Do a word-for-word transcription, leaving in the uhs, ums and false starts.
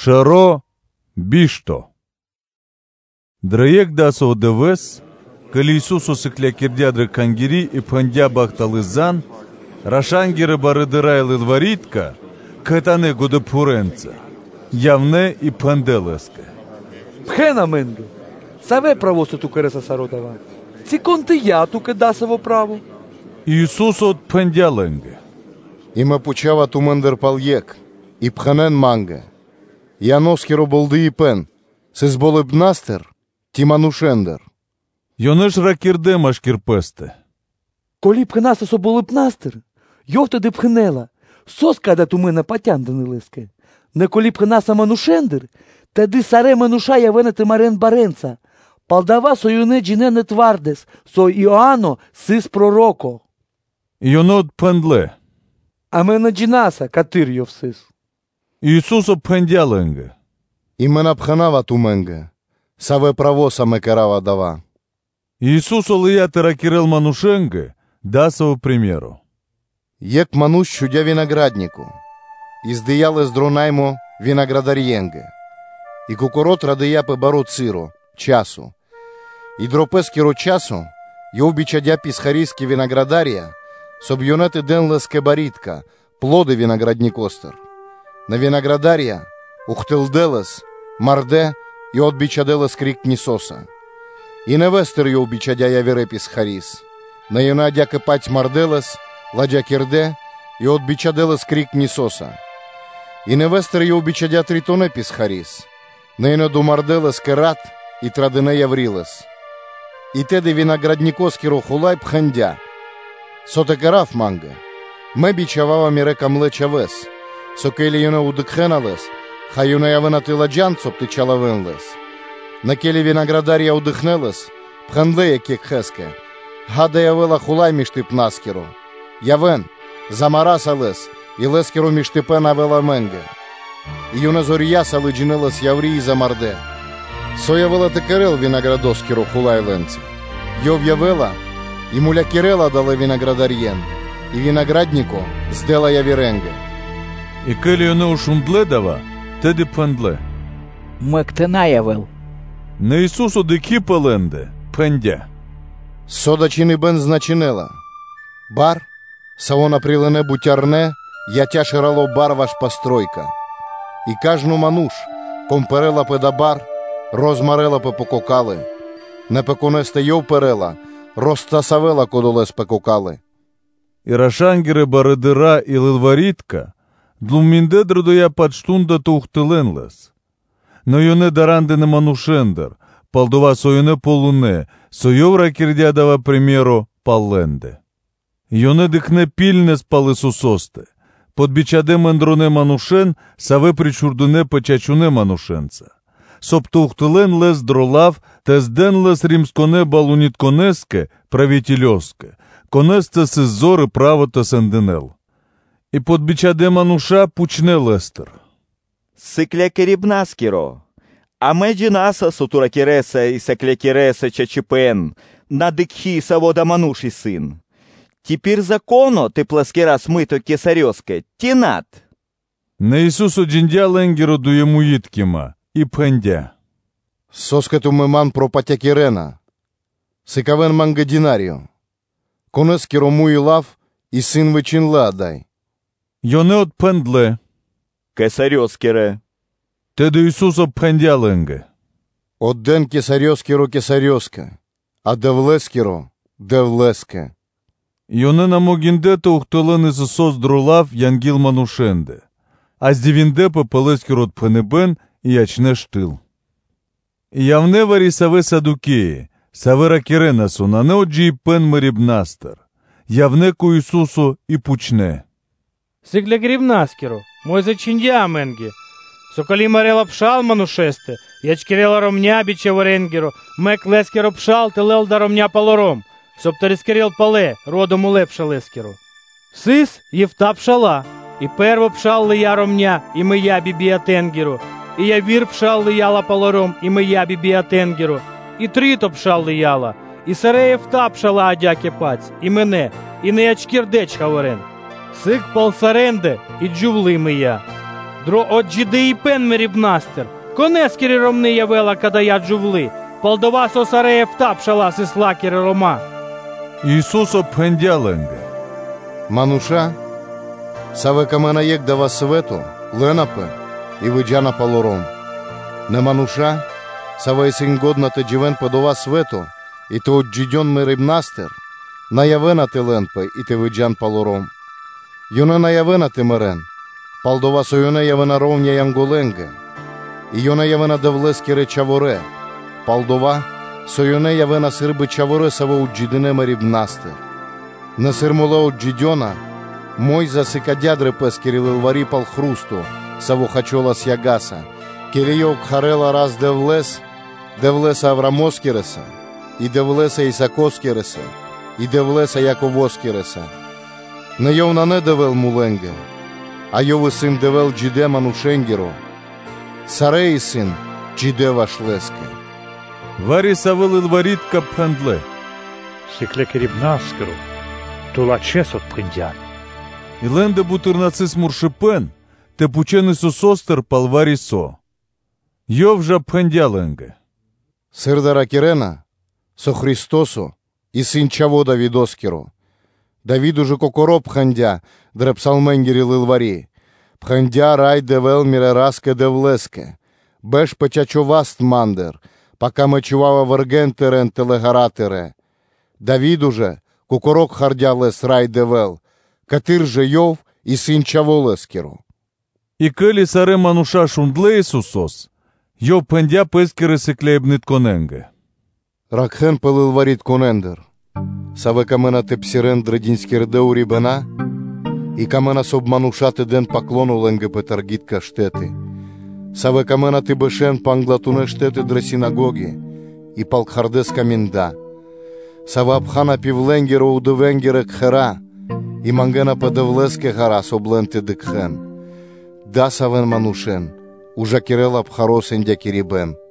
Шаро бишто. Драек дасо девес, коли Иисусу сыклякирдя дракангири и пандя бахталызан, рашангиры барыдырайлы дворитка, катане гудепуренца, явне и панделеска. Пхена менге, саве право се тука реса сародава. Циконте я тука дасово право. Иисус от пандяленге. Има пучава тумендер палъек, и пханен манга. Яноскеро болды и пен, сез болебнастер, тиманушендер. Йонеш ракирде машкирпесте. Коли пхенаса со болепнастер, йохта де пхенела, сос када тумена патяндани леске. Не коли пхенаса манушендер, тади саре мануша явенете марен баренца, палдава со юне джинене твардес, со Иоанно сис пророко. Йонот пендле. А мена джинаса, катир йов сис. Иисус от пандяленге. Имена пханава туменге, саве право саме карава дава. Иисус олията ракирел манушенге, дасово примеру. Ек мануш чудя винограднику, издыяле здронаймо виноградарьенге, и кукурот радыяпе барот сиро, часу, и дропескиро часу, йобичадя писхарийски виноградария, собьонеты денлеске баритка, плоды виноградникостер. На виноградария ухтелделес, марде и отбичаделес крик нисоса. И невестер ё обичадя явере писхарис, на юнадя кепать марделес, ладя кирде и отбичаделес крик нисоса. И невестер ё обичадя тритоне писхарис, на юнаду марделес керат и традене яврилес. И теде виноградникоски рохулай пхандя. Соте караф манга, ме бичавава мирека млечавес, сокели юна удыкхеналес, ха юна явена тиладжан цопты чалавенлес. На келе виноградария удыхнелес, пханлея кекхеске, хада явела хулай миштып наскеру. Явен, замарасалес, и лескеру миштыпе навела менге. И юна зорияса лыджинелес яври и замарде. Со явела текерел виноградоскеру хулай ленце. Йов явела, и муля кирела дала виноградарьен, и винограднику сдела явиренге. И коли йоне ушундле дава, теди пендле. Мектена явел. На Иисусу деки паленде, пендя. Сода чини бен значинела. Бар, савона прилене бутярне, я тяшерало бар ваш постройка. И кажну мануш, комперела педа бар, розмарела пе пококали. Не пеконесте йов перела, розтасавела кодолес пекокали. И рашангире барыдыра и лылваритка, длумминде дрдоя падштунда тухтыленлес. Но йоне даранде не манушендер, палдова союне полуне, сойов ракирдя дава примеру палленде. Йоне дихне пильне спали сусосте, подбичаде мендроне манушен, саве причурдуне печачуне манушенца. Соптухтылен лес дролав, тезден лес римсконе балунитконеске, правителёске, конесце сыз зоры правота сенденел. И подбичаде мануша пучне лестер. Сыклякерибнаскиро, а меджинаса сутуракереса и сыклякереса чачипен, надыкхи савода мануши сын. Теперь закону ты пласкера смыто кесарёске, тенат. На Иисусу джиндя ленгеру дуему yitkima, и пендя. Соскету меман пропатя кирена, сыкавен манга динарио, конескеро муи лав и сын вычин ладай. Йоне от пендле. Кесарёскере. Теди Иисуса пендя ленге. Отден кесарёскеро кесарёска, а девлескеро девлеске. Йоне на могиндете ухтылен Иисус дролав янгил манушенде, а здивинде пепелескеро от пенебен и ячне штил. Явне вари саве садукеи, саве ракирена сунане оджи и пен мерибнастер, явне ку Иисусу и пучне. Сигля гривнаскеру, мой зачиндя менге. Соколи марела пшал манушесте, ячкирела ромня биче варенгеру, мек лескеро пшал телел да ромня палором, сопторискерел пале, родом улепша лескеру. Сис євта пшала, і перво пшал лия ромня, і мия бібіатенгеру, і я вір пшал лияла палором, і мия бібіатенгеру, і трито пшал лияла, і саре євта пшала адяке паць, і мене, і не ячкір деч хаворен. Сик палсаренде, і джувли мия. Дро от джиди і пен мерібнастер. Конескері ромни явела, када я джувли. Полдова сосарея втапшала сислакери рома. Ісус обхендя ленге. Мануша, саве камена єк дава свету, ленапе, і виджана палором. Не мануша, саве син годна те дживен подова свету, і то от джидьон мерибнастер, наявена те ленпе, і те виджан палором. Йоне наявена те мерен, палдова сойоне явена ровня янголенге, і йоне явена девлески речаворе, палдова сойоне явена сирби чаворе саво от джидине мерибнастер. На сирмоле от джидьона, мой засикадядре пес кирилилвари пал хрусту, саво хачола с ягаса, кирийок харела раз девлес, девлеса Аврамоскереса, и девлеса Исакоскереса, и девлеса Яковоскереса. Не йовна не девел муленге, а йови син девел джиде манушенгеро, сарей син джиде вашлеске. Варісавел ілваріт капхандле. Секлекерібнаскеру, тула чес от приндян. І ленде бутирнацис муршипен, те пучений сосостер пал варісо. Йовжа пхендя ленге. Сирдара кирена, со Христосо, и син чаво Давидоскеро. Давиду же кокоро пхандя, дре псалменгери лилвари. Пхандя рай девел мирераске девлеске. Беш печачоваст мандер, пока мечувава варгентерен телегаратере. Давиду же кокорок хардя лес рай девел, катир же йов и син чаво лескеро. І келі саре мануша шундле Ісусос, йов пхендя пескери секлеєбнит коненге. Ракхен пелил варит конендер. Саве камена те псирен дредінськер деурі бена, і камена собманушати ден поклону ленге петаргіт каштети. Саве камена ти бешен панглатуне штети дре синагоги, і палкхардес камінда. Саве абхана півленгеро удевенгере кхера, і мангена педевлеске гара собленте дикхен. Да савен манушен, уже кирела бхаросен дя кирібен.